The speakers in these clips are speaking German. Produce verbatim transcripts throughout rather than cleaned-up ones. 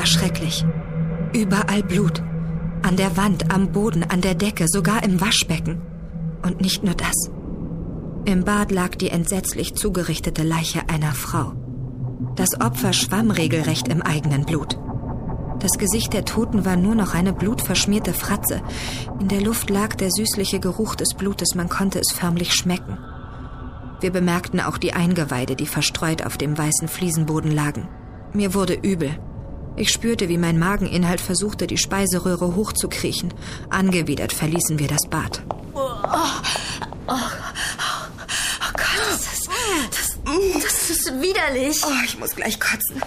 schrecklich. Überall Blut. An der Wand, am Boden, an der Decke, sogar im Waschbecken. Und nicht nur das. Im Bad lag die entsetzlich zugerichtete Leiche einer Frau. Das Opfer schwamm regelrecht im eigenen Blut. Das Gesicht der Toten war nur noch eine blutverschmierte Fratze. In der Luft lag der süßliche Geruch des Blutes, man konnte es förmlich schmecken. Wir bemerkten auch die Eingeweide, die verstreut auf dem weißen Fliesenboden lagen. Mir wurde übel. Ich spürte, wie mein Mageninhalt versuchte, die Speiseröhre hochzukriechen. Angewidert verließen wir das Bad. Oh, oh, oh, oh Gott, das ist, das, das ist widerlich. Oh, ich muss gleich kotzen.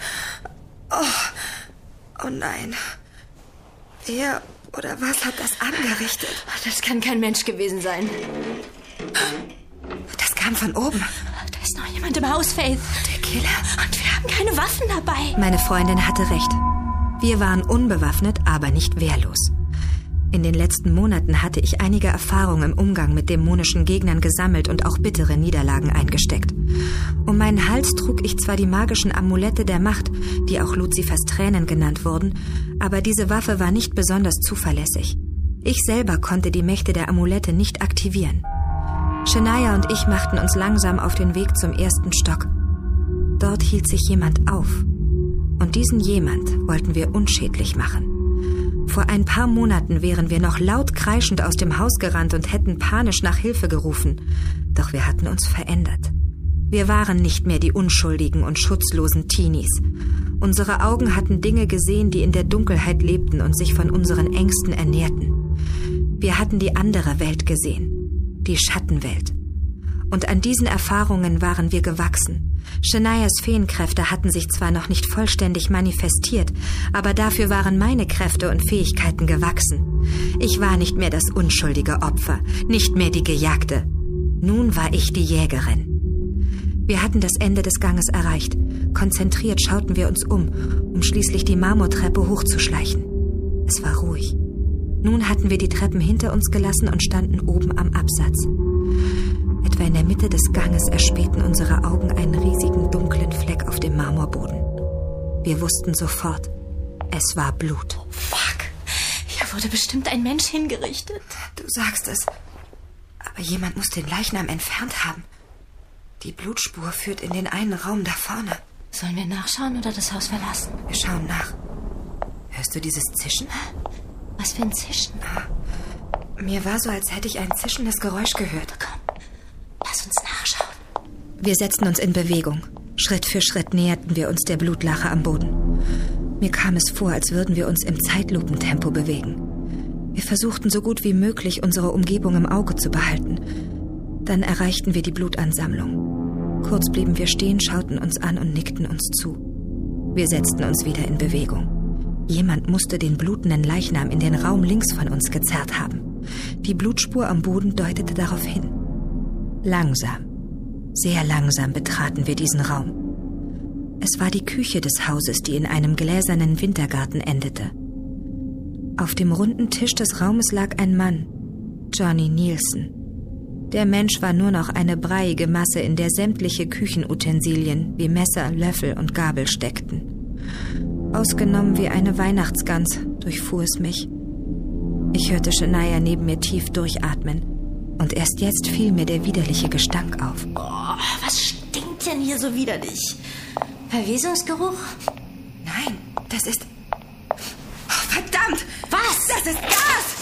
Oh, oh nein. Wer oder was hat das angerichtet? Das kann kein Mensch gewesen sein. Das kam von oben. Da ist noch jemand im Haus, Faith. Der Killer? Und wir haben keine Waffen dabei. Meine Freundin hatte recht. Wir waren unbewaffnet, aber nicht wehrlos. In den letzten Monaten hatte ich einige Erfahrungen im Umgang mit dämonischen Gegnern gesammelt und auch bittere Niederlagen eingesteckt. Um meinen Hals trug ich zwar die magischen Amulette der Macht, die auch Luzifers Tränen genannt wurden, aber diese Waffe war nicht besonders zuverlässig. Ich selber konnte die Mächte der Amulette nicht aktivieren. Shania und ich machten uns langsam auf den Weg zum ersten Stock. Dort hielt sich jemand auf. Und diesen jemand wollten wir unschädlich machen. Vor ein paar Monaten wären wir noch laut kreischend aus dem Haus gerannt und hätten panisch nach Hilfe gerufen. Doch wir hatten uns verändert. Wir waren nicht mehr die unschuldigen und schutzlosen Teenies. Unsere Augen hatten Dinge gesehen, die in der Dunkelheit lebten und sich von unseren Ängsten ernährten. Wir hatten die andere Welt gesehen. Die Schattenwelt. Und an diesen Erfahrungen waren wir gewachsen. Shanias Feenkräfte hatten sich zwar noch nicht vollständig manifestiert, aber dafür waren meine Kräfte und Fähigkeiten gewachsen. Ich war nicht mehr das unschuldige Opfer, nicht mehr die Gejagte. Nun war ich die Jägerin. Wir hatten das Ende des Ganges erreicht. Konzentriert schauten wir uns um, um schließlich die Marmortreppe hochzuschleichen. Es war ruhig. Nun hatten wir die Treppen hinter uns gelassen und standen oben am Absatz. Etwa in der Mitte des Ganges erspähten unsere Augen einen riesigen dunklen Fleck auf dem Marmorboden. Wir wussten sofort, es war Blut. Oh, fuck. Hier wurde bestimmt ein Mensch hingerichtet. Du sagst es. Aber jemand muss den Leichnam entfernt haben. Die Blutspur führt in den einen Raum da vorne. Sollen wir nachschauen oder das Haus verlassen? Wir schauen nach. Hörst du dieses Zischen? Was für ein Zischen? Mir war so, als hätte ich ein zischendes Geräusch gehört. Komm, lass uns nachschauen. Wir setzten uns in Bewegung. Schritt für Schritt näherten wir uns der Blutlache am Boden. Mir kam es vor, als würden wir uns im Zeitlupentempo bewegen. Wir versuchten so gut wie möglich, unsere Umgebung im Auge zu behalten. Dann erreichten wir die Blutansammlung. Kurz blieben wir stehen, schauten uns an und nickten uns zu. Wir setzten uns wieder in Bewegung. Jemand musste den blutenden Leichnam in den Raum links von uns gezerrt haben. Die Blutspur am Boden deutete darauf hin. Langsam, sehr langsam betraten wir diesen Raum. Es war die Küche des Hauses, die in einem gläsernen Wintergarten endete. Auf dem runden Tisch des Raumes lag ein Mann, Johnny Nielsen. Der Mensch war nur noch eine breiige Masse, in der sämtliche Küchenutensilien wie Messer, Löffel und Gabel steckten. Ausgenommen wie eine Weihnachtsgans, durchfuhr es mich. Ich hörte Shania neben mir tief durchatmen. Und erst jetzt fiel mir der widerliche Gestank auf. Oh, was stinkt denn hier so widerlich? Verwesungsgeruch? Nein, das ist... Oh, verdammt! Was? Das ist Gas!